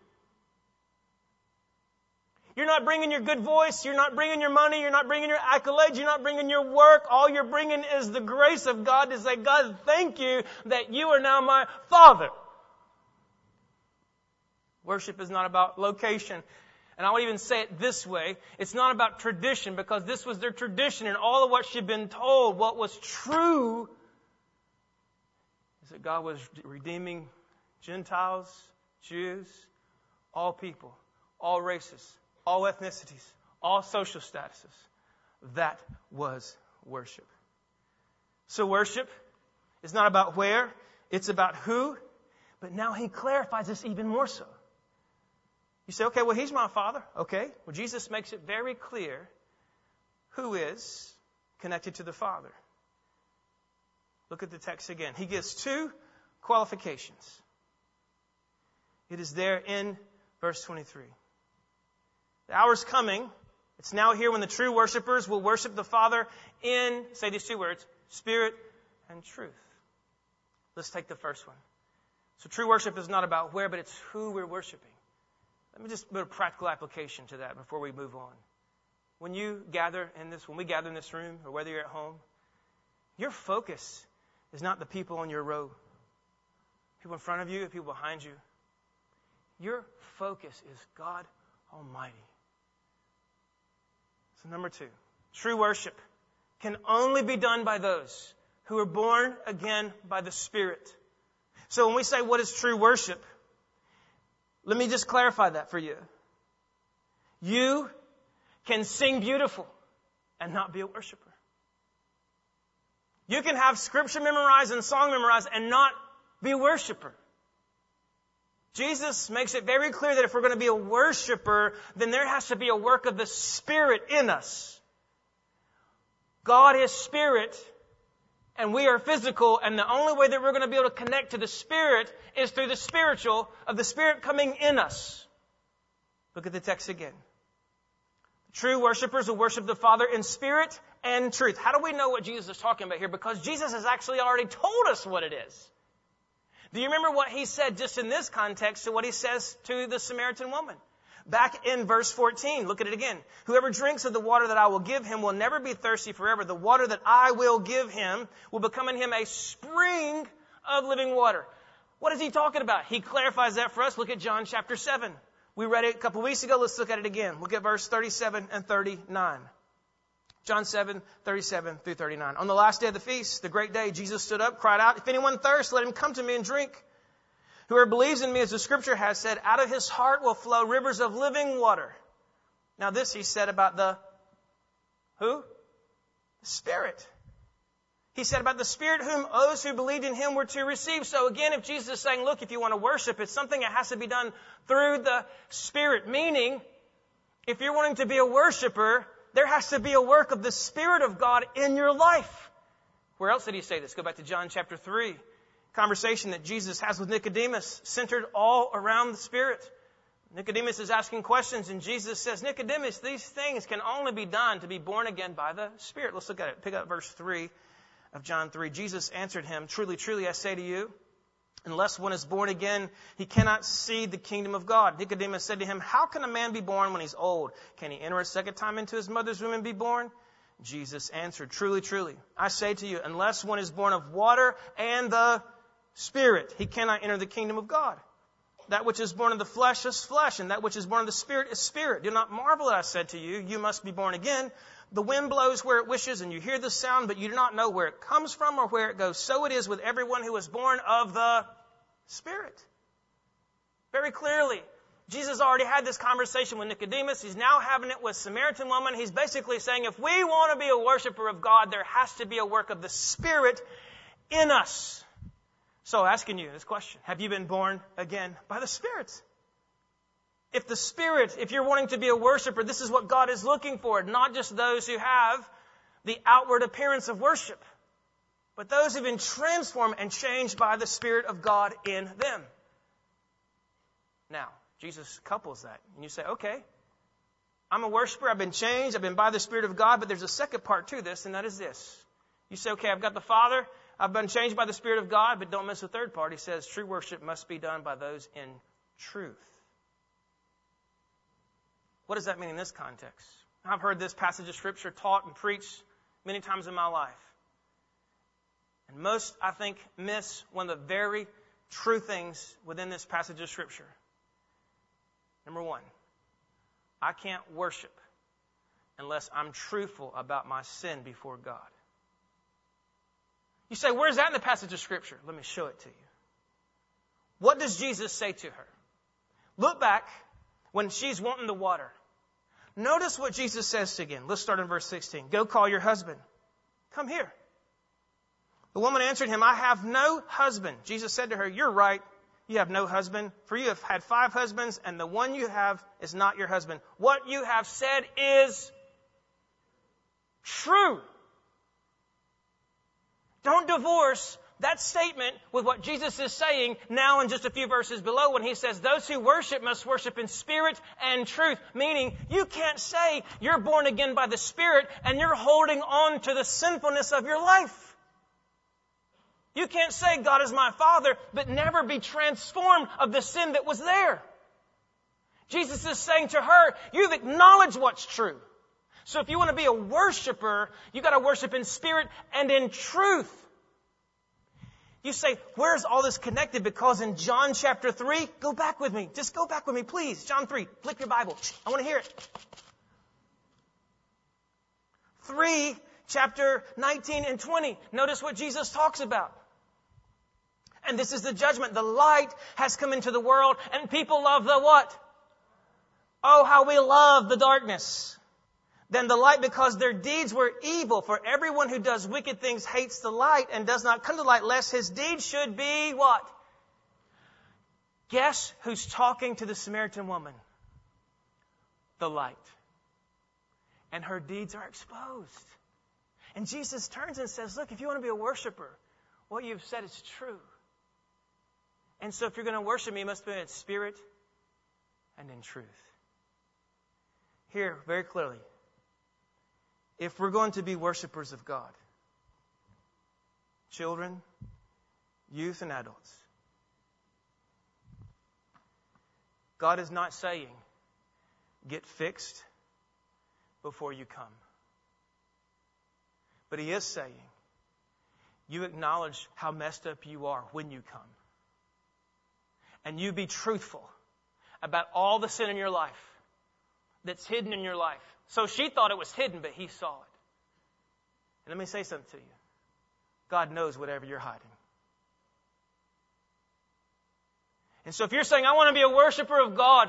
B: You're not bringing your good voice. You're not bringing your money. You're not bringing your accolades. You're not bringing your work. All you're bringing is the grace of God to say, God, thank you that you are now my Father. Worship is not about location. And I would even say it this way. It's not about tradition, because this was their tradition and all of what she'd been told. What was true is that God was redeeming Gentiles, Jews, all people, all races, all ethnicities, all social statuses. That was worship. So worship is not about where, it's about who. But now he clarifies this even more so. You say, okay, well, he's my Father. Okay. Well, Jesus makes it very clear who is connected to the Father. Look at the text again. He gives two qualifications. It is there in verse twenty-three. The hour's coming. It's now here when the true worshipers will worship the Father in, say these two words, spirit and truth. Let's take the first one. So true worship is not about where, but it's who we're worshiping. Let me just put a practical application to that before we move on. When you gather in this, when we gather in this room, or whether you're at home, your focus is not the people on your row. People in front of you, people behind you. Your focus is God Almighty. So number two, true worship can only be done by those who are born again by the Spirit. So when we say what is true worship, let me just clarify that for you. You can sing beautiful and not be a worshiper. You can have scripture memorized and song memorized and not be a worshiper. Jesus makes it very clear that if we're going to be a worshiper, then there has to be a work of the Spirit in us. God is Spirit, and we are physical, and the only way that we're going to be able to connect to the Spirit is through the spiritual of the Spirit coming in us. Look at the text again. True worshipers will worship the Father in spirit and truth. How do we know what Jesus is talking about here? Because Jesus has actually already told us what it is. Do you remember what He said just in this context to what He says to the Samaritan woman? Back in verse fourteen, look at it again. Whoever drinks of the water that I will give him will never be thirsty forever. The water that I will give him will become in him a spring of living water. What is He talking about? He clarifies that for us. Look at John chapter seven. We read it a couple weeks ago. Let's look at it again. Look at verse thirty-seven and thirty-nine. John seven, thirty-seven through thirty-nine. On the last day of the feast, the great day, Jesus stood up, cried out, "If anyone thirsts, let him come to me and drink. Whoever believes in me, as the scripture has said, out of his heart will flow rivers of living water." Now this He said about the who? The Spirit. He said about the Spirit whom those who believed in Him were to receive. So again, if Jesus is saying, look, if you want to worship, it's something that has to be done through the Spirit. Meaning, if you're wanting to be a worshiper, there has to be a work of the Spirit of God in your life. Where else did He say this? Go back to John chapter three. Conversation that Jesus has with Nicodemus, centered all around the Spirit. Nicodemus is asking questions, and Jesus says, Nicodemus, these things can only be done to be born again by the Spirit. Let's look at it. Pick up verse three of John three. Jesus answered him, "Truly, truly, I say to you, unless one is born again, he cannot see the kingdom of God." Nicodemus said to him, "How can a man be born when he's old? Can he enter a second time into his mother's womb and be born?" Jesus answered, "Truly, truly, I say to you, unless one is born of water and the Spirit, he cannot enter the kingdom of God. That which is born of the flesh is flesh, and that which is born of the Spirit is spirit. Do not marvel that I said to you, you must be born again. The wind blows where it wishes, and you hear the sound, but you do not know where it comes from or where it goes. So it is with everyone who is born of the Spirit." Very clearly, Jesus already had this conversation with Nicodemus. He's now having it with Samaritan woman. He's basically saying, if we want to be a worshiper of God, there has to be a work of the Spirit in us. So asking you this question, have you been born again by the Spirit? If the Spirit, if you're wanting to be a worshiper, this is what God is looking for. Not just those who have the outward appearance of worship, but those who have been transformed and changed by the Spirit of God in them. Now, Jesus couples that. And you say, okay, I'm a worshiper, I've been changed, I've been by the Spirit of God, but there's a second part to this, and that is this. You say, okay, I've got the Father, I've been changed by the Spirit of God, but don't miss the third part. He says true worship must be done by those in truth. What does that mean in this context? I've heard this passage of Scripture taught and preached many times in my life. And most, I think, miss one of the very true things within this passage of Scripture. Number one, I can't worship unless I'm truthful about my sin before God. You say, where's that in the passage of Scripture? Let me show it to you. What does Jesus say to her? Look back when she's wanting the water. Notice what Jesus says again. Let's start in verse sixteen. Go call your husband. Come here. The woman answered him, I have no husband. Jesus said to her, you're right. You have no husband, for you have had five husbands, and the one you have is not your husband. What you have said is true. Don't divorce that statement with what Jesus is saying now in just a few verses below when He says, those who worship must worship in spirit and truth. Meaning, you can't say you're born again by the Spirit and you're holding on to the sinfulness of your life. You can't say God is my Father, but never be transformed of the sin that was there. Jesus is saying to her, you've acknowledged what's true. So if you want to be a worshiper, you've got to worship in spirit and in truth. You say, where's all this connected? Because in John chapter three, go back with me. Just go back with me, please. John three, flip your Bible. I want to hear it. three, chapter nineteen and twenty. Notice what Jesus talks about. And this is the judgment. The light has come into the world, and people love the what? Oh, how we love the darkness. than the light, because their deeds were evil. For everyone who does wicked things hates the light and does not come to the light, lest his deeds should be what? Guess who's talking to the Samaritan woman? The light. And her deeds are exposed. And Jesus turns and says, look, if you want to be a worshiper, what you've said is true. And so if you're going to worship me, you must be in spirit and in truth. Here, very clearly, if we're going to be worshipers of God, children, youth, and adults, God is not saying, get fixed before you come. But He is saying, you acknowledge how messed up you are when you come. And you be truthful about all the sin in your life that's hidden in your life. So she thought it was hidden, but He saw it. And let me say something to you. God knows whatever you're hiding. And so if you're saying, I want to be a worshiper of God,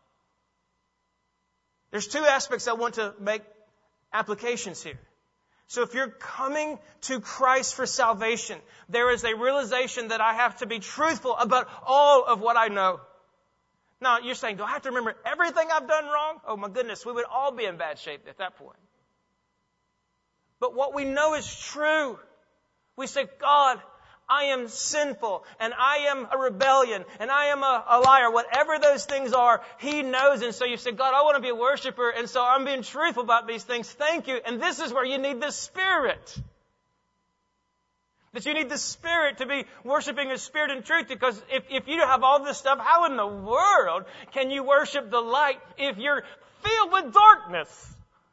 B: there's two aspects I want to make applications here. So if you're coming to Christ for salvation, there is a realization that I have to be truthful about all of what I know. Now, you're saying, do I have to remember everything I've done wrong? Oh my goodness, we would all be in bad shape at that point. But what we know is true. We say, God, I am sinful, and I am a rebellion, and I am a, a liar. Whatever those things are, He knows. And so you say, God, I want to be a worshiper, and so I'm being truthful about these things. Thank you. And this is where you need the Spirit. That you need the Spirit to be worshiping the Spirit in truth. Because if, if you have all this stuff, how in the world can you worship the light if you're filled with darkness?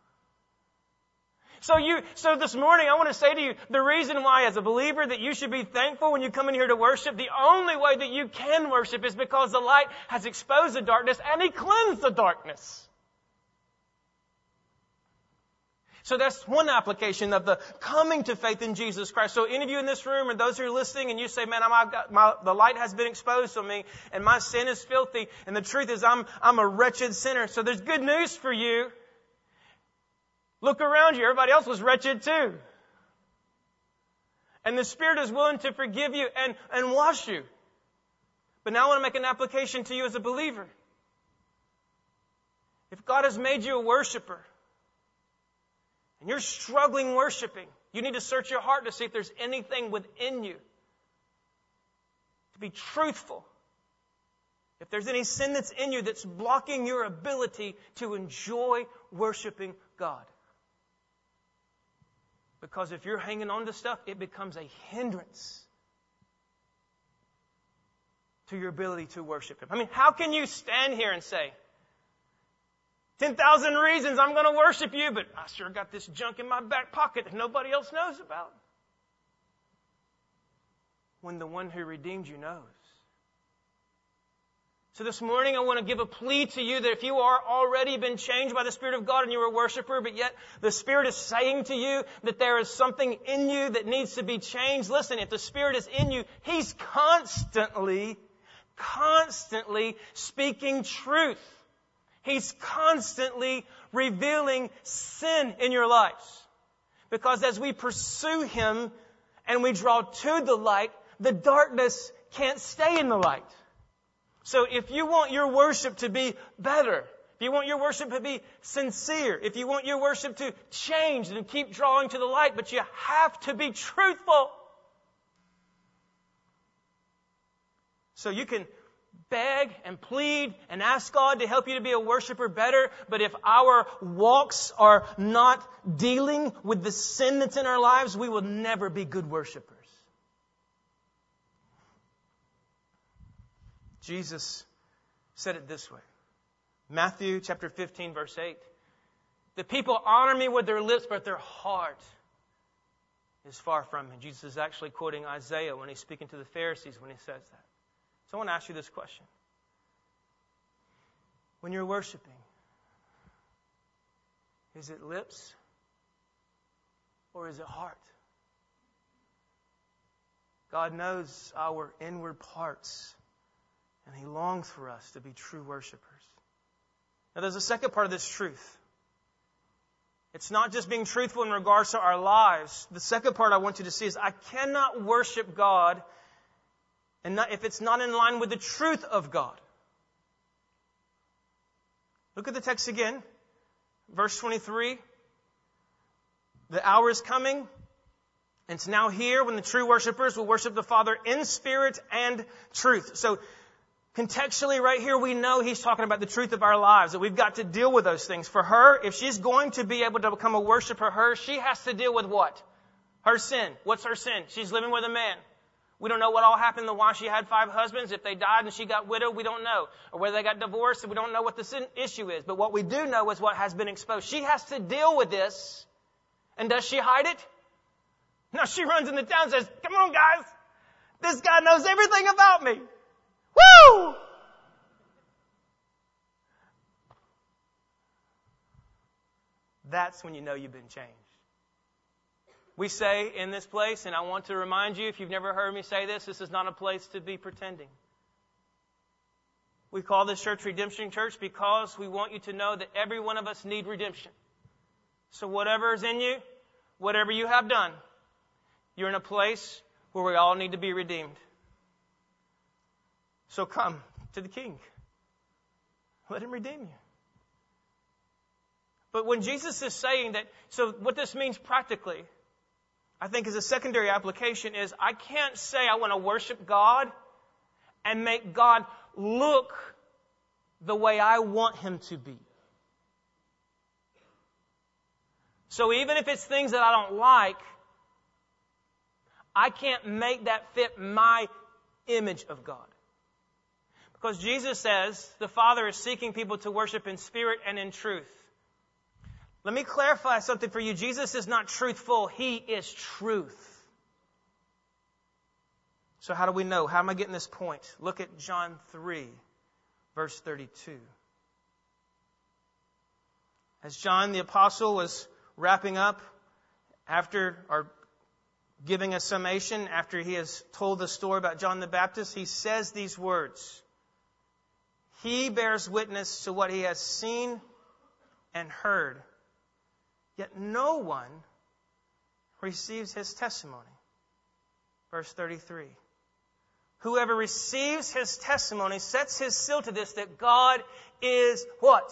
B: So you, so this morning I want to say to you, the reason why as a believer that you should be thankful when you come in here to worship, the only way that you can worship is because the light has exposed the darkness and He cleansed the darkness. So that's one application of the coming to faith in Jesus Christ. So any of you in this room or those who are listening and you say, man, I'm, I've got my, the light has been exposed to me and my sin is filthy and the truth is I'm, I'm a wretched sinner. So there's good news for you. Look around you. Everybody else was wretched too. And the Spirit is willing to forgive you and, and wash you. But now I want to make an application to you as a believer. If God has made you a worshiper, and you're struggling worshiping, you need to search your heart to see if there's anything within you. To be truthful. If there's any sin that's in you that's blocking your ability to enjoy worshiping God. Because if you're hanging on to stuff, it becomes a hindrance to your ability to worship Him. I mean, how can you stand here and say, ten thousand reasons I'm going to worship You, but I sure got this junk in my back pocket that nobody else knows about? When the one who redeemed you knows. So this morning I want to give a plea to you that if you are already been changed by the Spirit of God and you're a worshiper, but yet the Spirit is saying to you that there is something in you that needs to be changed. Listen, if the Spirit is in you, He's constantly, constantly speaking truth. He's constantly revealing sin in your lives. Because as we pursue Him and we draw to the light, the darkness can't stay in the light. So if you want your worship to be better, if you want your worship to be sincere, if you want your worship to change and keep drawing to the light, but you have to be truthful. So you can beg and plead and ask God to help you to be a worshiper better, but if our walks are not dealing with the sin that's in our lives, we will never be good worshipers. Jesus said it this way. Matthew chapter fifteen, verse eight. The people honor me with their lips, but their heart is far from me. Jesus is actually quoting Isaiah when He's speaking to the Pharisees when He says that. So I want to ask you this question. When you're worshiping, is it lips or is it heart? God knows our inward parts. And He longs for us to be true worshipers. Now there's a second part of this truth. It's not just being truthful in regards to our lives. The second part I want you to see is I cannot worship God and not, if it's not in line with the truth of God. Look at the text again. Verse twenty-three. The hour is coming. It's now here when the true worshipers will worship the Father in spirit and truth. So contextually right here, we know he's talking about the truth of our lives, that we've got to deal with those things. For her, if she's going to be able to become a worshiper, her, she has to deal with what? Her sin. What's her sin? She's living with a man. We don't know what all happened to why she had five husbands. If they died and she got widowed, we don't know. Or whether they got divorced, we don't know what the sin issue is. But what we do know is what has been exposed. She has to deal with this. And does she hide it? No, she runs into town and says, come on, guys. This guy knows everything about me. Woo! That's when you know you've been changed. We say in this place, and I want to remind you, if you've never heard me say this, this is not a place to be pretending. We call this church Redemption Church because we want you to know that every one of us need redemption. So whatever is in you, whatever you have done, you're in a place where we all need to be redeemed. So come to the King. Let Him redeem you. But when Jesus is saying that, so what this means practically, I think as a secondary application is, I can't say I want to worship God and make God look the way I want Him to be. So even if it's things that I don't like, I can't make that fit my image of God. Because Jesus says the Father is seeking people to worship in spirit and in truth. Let me clarify something for you. Jesus is not truthful. He is truth. So how do we know? How am I getting this point? Look at John three, verse thirty-two. As John the Apostle was wrapping up after, or giving a summation after he has told the story about John the Baptist, he says these words. He bears witness to what he has seen and heard, yet no one receives his testimony. Verse thirty-three. Whoever receives his testimony sets his seal to this, that God is what?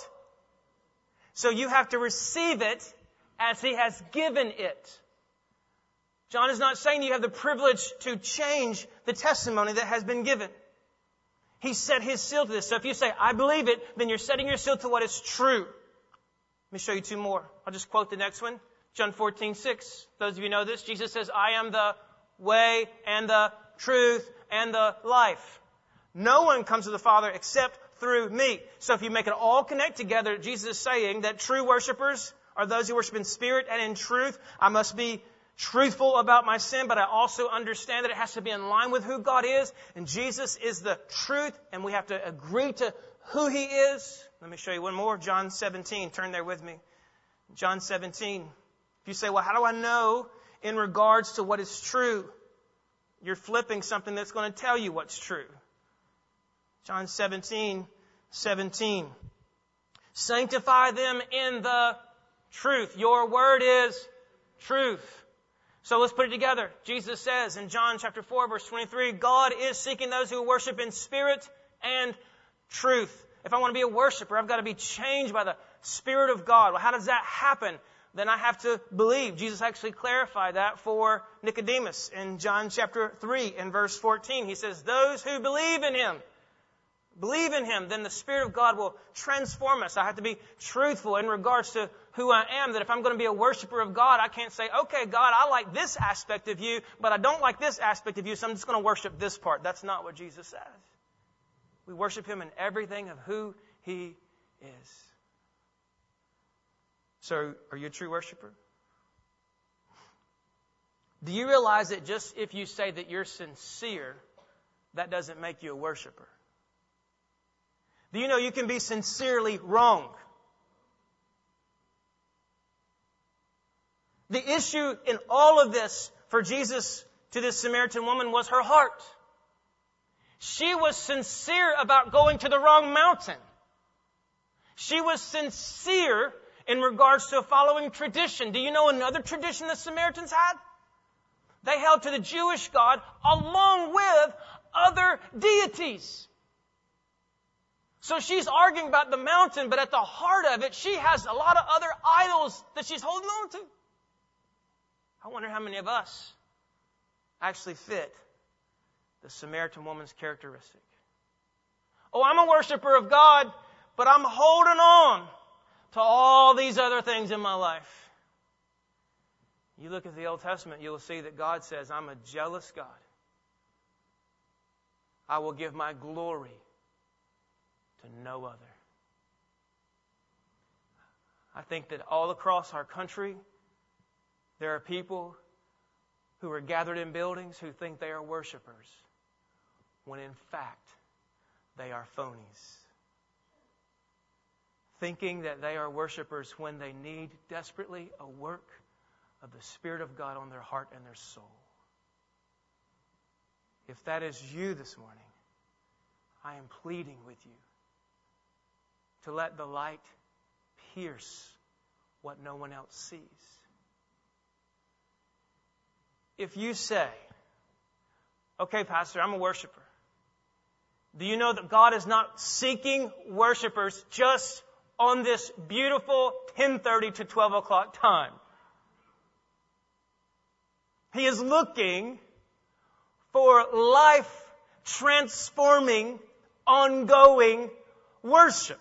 B: So you have to receive it as He has given it. John is not saying you have the privilege to change the testimony that has been given. He set His seal to this. So if you say, I believe it, then you're setting your seal to what is true. Let me show you two more. I'll just quote the next one. John fourteen six. Those of you know this. Jesus says, I am the way and the truth and the life. No one comes to the Father except through me. So if you make it all connect together, Jesus is saying that true worshipers are those who worship in spirit and in truth. I must be truthful about my sin, but I also understand that it has to be in line with who God is. And Jesus is the truth, and we have to agree to who He is. Let me show you one more. John seventeen. Turn there with me. John seventeen. If you say, well, how do I know in regards to what is true? You're flipping something that's going to tell you what's true. John seventeen seventeen. Sanctify them in the truth. Your word is truth. So let's put it together. Jesus says in John chapter four, verse twenty-three, God is seeking those who worship in spirit and truth. If I want to be a worshiper, I've got to be changed by the Spirit of God. Well, how does that happen? Then I have to believe. Jesus actually clarified that for Nicodemus in John chapter three and verse fourteen. He says, those who believe in Him, believe in Him, then the Spirit of God will transform us. I have to be truthful in regards to who I am, that if I'm going to be a worshiper of God, I can't say, okay, God, I like this aspect of you, but I don't like this aspect of you, so I'm just going to worship this part. That's not what Jesus says. We worship Him in everything of who He is. So, are you a true worshiper? Do you realize that just if you say that you're sincere, that doesn't make you a worshiper? Do you know you can be sincerely wrong? The issue in all of this for Jesus to this Samaritan woman was her heart. She was sincere about going to the wrong mountain. She was sincere in regards to following tradition. Do you know another tradition the Samaritans had? They held to the Jewish God along with other deities. So she's arguing about the mountain, but at the heart of it, she has a lot of other idols that she's holding on to. I wonder how many of us actually fit the Samaritan woman's characteristic. Oh, I'm a worshiper of God, but I'm holding on to all these other things in my life. You look at the Old Testament, you'll see that God says, I'm a jealous God. I will give my glory to no other. I think that all across our country, there are people who are gathered in buildings who think they are worshipers, when in fact, they are phonies. Thinking that they are worshipers when they need desperately a work of the Spirit of God on their heart and their soul. If that is you this morning, I am pleading with you to let the light pierce what no one else sees. If you say, okay, Pastor, I'm a worshiper. Do you know that God is not seeking worshipers just on this beautiful ten thirty to twelve o'clock time? He is looking for life-transforming, ongoing worship.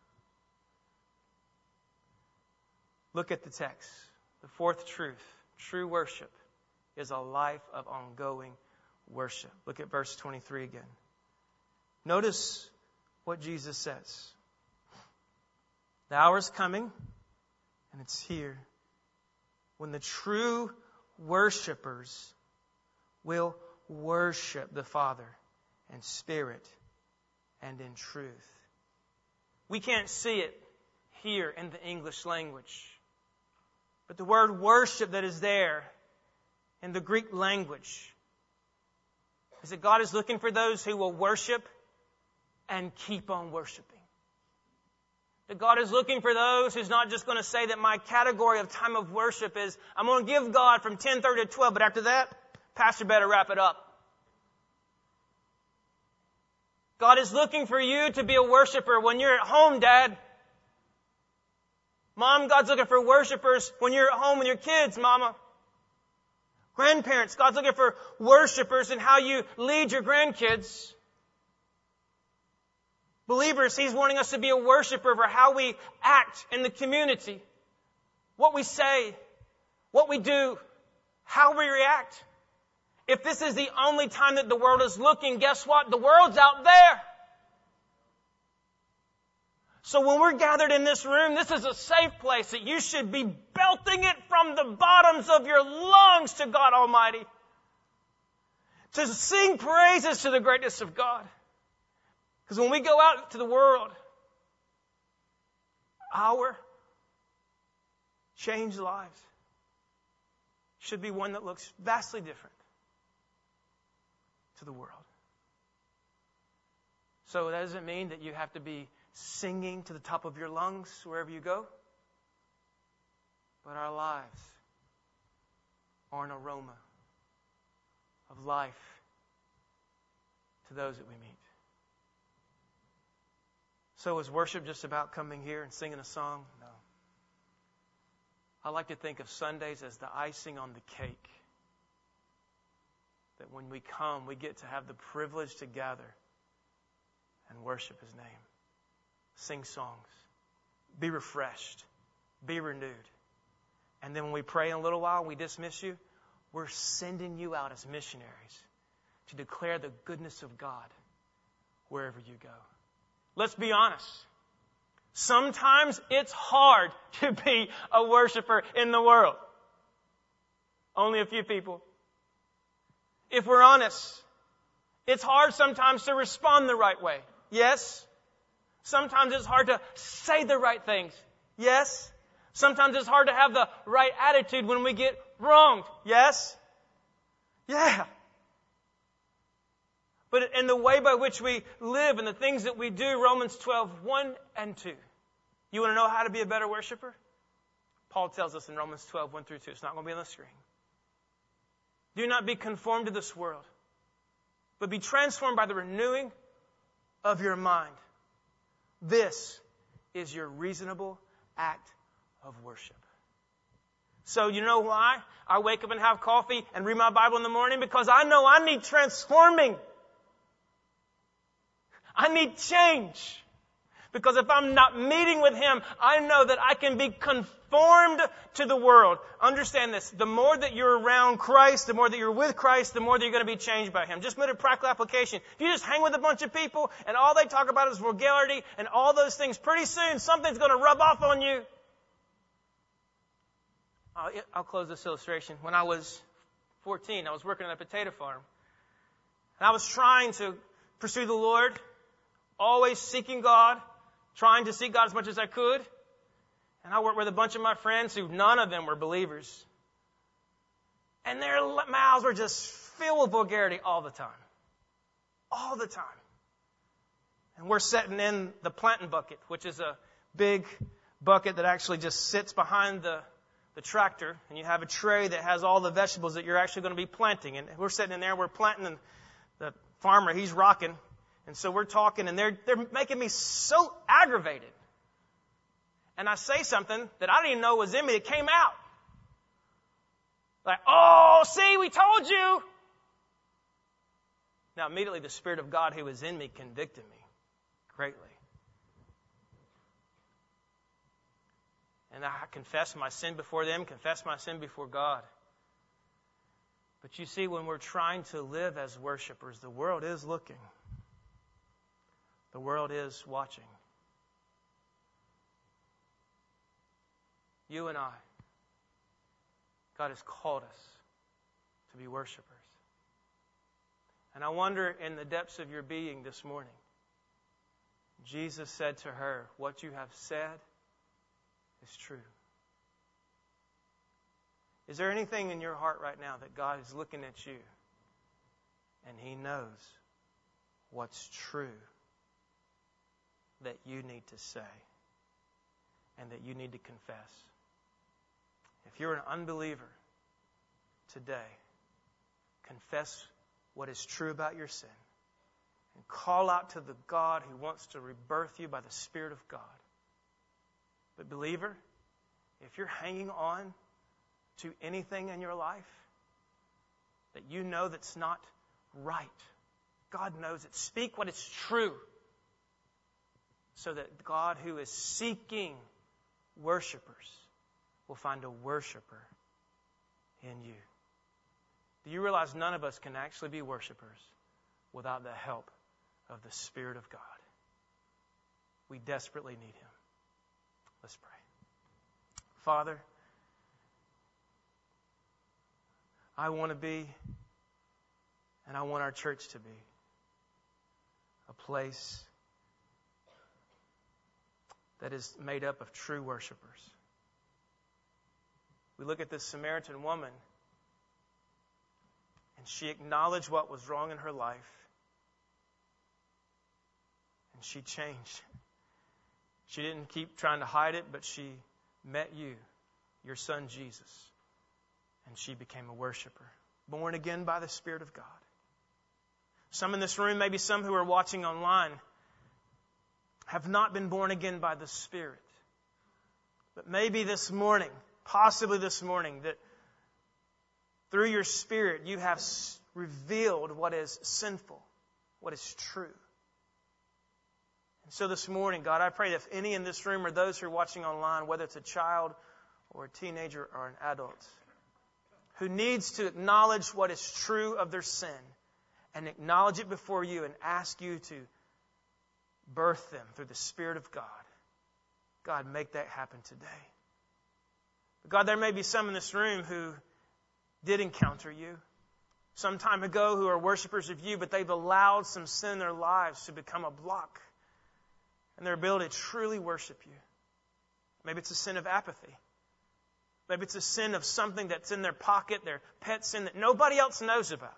B: Look at the text. The fourth truth, true worship, is a life of ongoing worship. Look at verse twenty-three again. Notice what Jesus says. The hour is coming, and it's here, when the true worshipers will worship the Father in spirit and in truth. We can't see it here in the English language, but the word worship that is there in the Greek language is that God is looking for those who will worship and keep on worshiping. That God is looking for those who's not just going to say that my category of time of worship is, I'm going to give God from ten thirty to twelve, but after that, Pastor better wrap it up. God is looking for you to be a worshiper when you're at home, Dad. Mom, God's looking for worshipers when you're at home with your kids, Mama. Grandparents, God's looking for worshipers in how you lead your grandkids. Believers, He's wanting us to be a worshiper for how we act in the community. What we say, what we do, how we react. If this is the only time that the world is looking, guess what? The world's out there. So when we're gathered in this room, this is a safe place that you should be belting it from the bottoms of your lungs to God Almighty. To sing praises to the greatness of God. Because when we go out to the world, our changed lives should be one that looks vastly different to the world. So that doesn't mean that you have to be singing to the top of your lungs wherever you go. But our lives are an aroma of life to those that we meet. So is worship just about coming here and singing a song? No. I like to think of Sundays as the icing on the cake. That when we come, we get to have the privilege to gather and worship His name. Sing songs. Be refreshed. Be renewed. And then when we pray in a little while, we dismiss you, we're sending you out as missionaries to declare the goodness of God wherever you go. Let's be honest. Sometimes it's hard to be a worshiper in the world. Only a few people. If we're honest, it's hard sometimes to respond the right way. Yes. Sometimes it's hard to say the right things. Yes. Sometimes it's hard to have the right attitude when we get wronged. Yes. Yeah. But in the way by which we live and the things that we do, Romans twelve, one and two. You want to know how to be a better worshiper? Paul tells us in Romans twelve, one through two. It's not going to be on the screen. Do not be conformed to this world, but be transformed by the renewing of your mind. This is your reasonable act of worship. So you know why I wake up and have coffee and read my Bible in the morning? Because I know I need transforming. I need change. Because if I'm not meeting with Him, I know that I can be conformed to the world. Understand this. The more that you're around Christ, the more that you're with Christ, the more that you're going to be changed by Him. Just put a practical application. If you just hang with a bunch of people and all they talk about is vulgarity and all those things, pretty soon something's going to rub off on you. I'll, I'll close this illustration. When I was fourteen, I was working on a potato farm. And I was trying to pursue the Lord, always seeking God, trying to seek God as much as I could. And I worked with a bunch of my friends who none of them were believers. And their mouths were just filled with vulgarity all the time. All the time. And we're sitting in the planting bucket, which is a big bucket that actually just sits behind the, the tractor. And you have a tray that has all the vegetables that you're actually going to be planting. And we're sitting in there, we're planting, and the farmer, he's rocking. And so we're talking, and they're they're making me so aggravated. And I say something that I didn't even know was in me that came out. Like, oh, see, we told you. Now, immediately the Spirit of God who was in me convicted me greatly. And I confessed my sin before them, confessed my sin before God. But you see, when we're trying to live as worshipers, the world is looking. The world is watching. You and I, God has called us to be worshipers. And I wonder, in the depths of your being this morning, Jesus said to her, what you have said is true. Is there anything in your heart right now that God is looking at you and He knows what's true that you need to say and that you need to confess? If you're an unbeliever today, confess what is true about your sin and call out to the God who wants to rebirth you by the Spirit of God. But believer, if you're hanging on to anything in your life that you know that's not right, God knows it. Speak what is true, so that God, who is seeking worshipers, will find a worshiper in you. Do you realize none of us can actually be worshipers without the help of the Spirit of God? We desperately need Him. Let's pray. Father, I want to be, and I want our church to be, a place that is made up of true worshipers. We look at this Samaritan woman, and she acknowledged what was wrong in her life, and she changed. She didn't keep trying to hide it, but she met you, your Son Jesus, and she became a worshiper, born again by the Spirit of God. Some in this room, maybe some who are watching online, have not been born again by the Spirit. But maybe this morning, possibly this morning, that through your Spirit you have revealed what is sinful, what is true. And so this morning, God, I pray that if any in this room or those who are watching online, whether it's a child or a teenager or an adult, who needs to acknowledge what is true of their sin and acknowledge it before you and ask you to birth them through the Spirit of God. God, make that happen today. But God, there may be some in this room who did encounter you some time ago, who are worshipers of you, but they've allowed some sin in their lives to become a block in their ability to truly worship you. Maybe it's a sin of apathy. Maybe it's a sin of something that's in their pocket, their pet sin that nobody else knows about.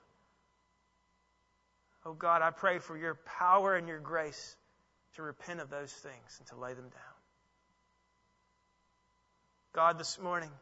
B: Oh God, I pray for your power and your grace to repent of those things and to lay them down. God, this morning,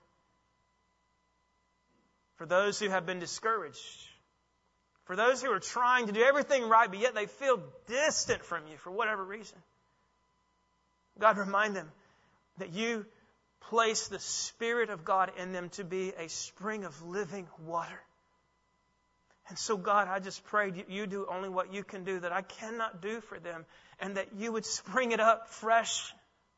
B: for those who have been discouraged, for those who are trying to do everything right, but yet they feel distant from you for whatever reason, God, remind them that you place the Spirit of God in them to be a spring of living water. And so, God, I just pray you do only what you can do that I cannot do for them, and that you would spring it up fresh.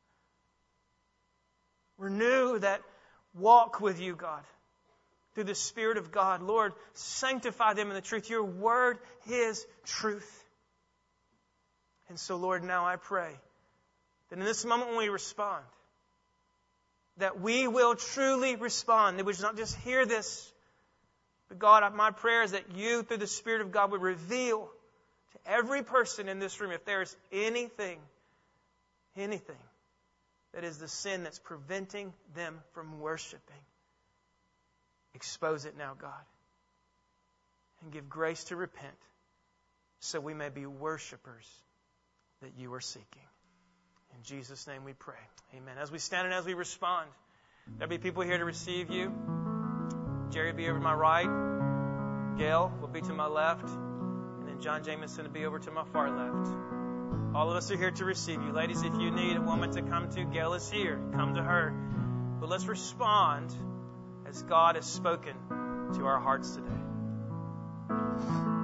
B: Renew that walk with you, God, through the Spirit of God. Lord, sanctify them in the truth. Your word is truth. And so, Lord, now I pray that in this moment when we respond, that we will truly respond. That we should not just hear this, but God, my prayer is that you, through the Spirit of God, would reveal to every person in this room if there is anything, anything that is the sin that's preventing them from worshiping. Expose it now, God, and give grace to repent so we may be worshipers that you are seeking. In Jesus' name we pray. Amen. As we stand and as we respond, there'll be people here to receive you. Jerry will be over to my right. Gail will be to my left. And then John Jameson will be over to my far left. All of us are here to receive you. Ladies, if you need a woman to come to, Gail is here. Come to her. But let's respond as God has spoken to our hearts today.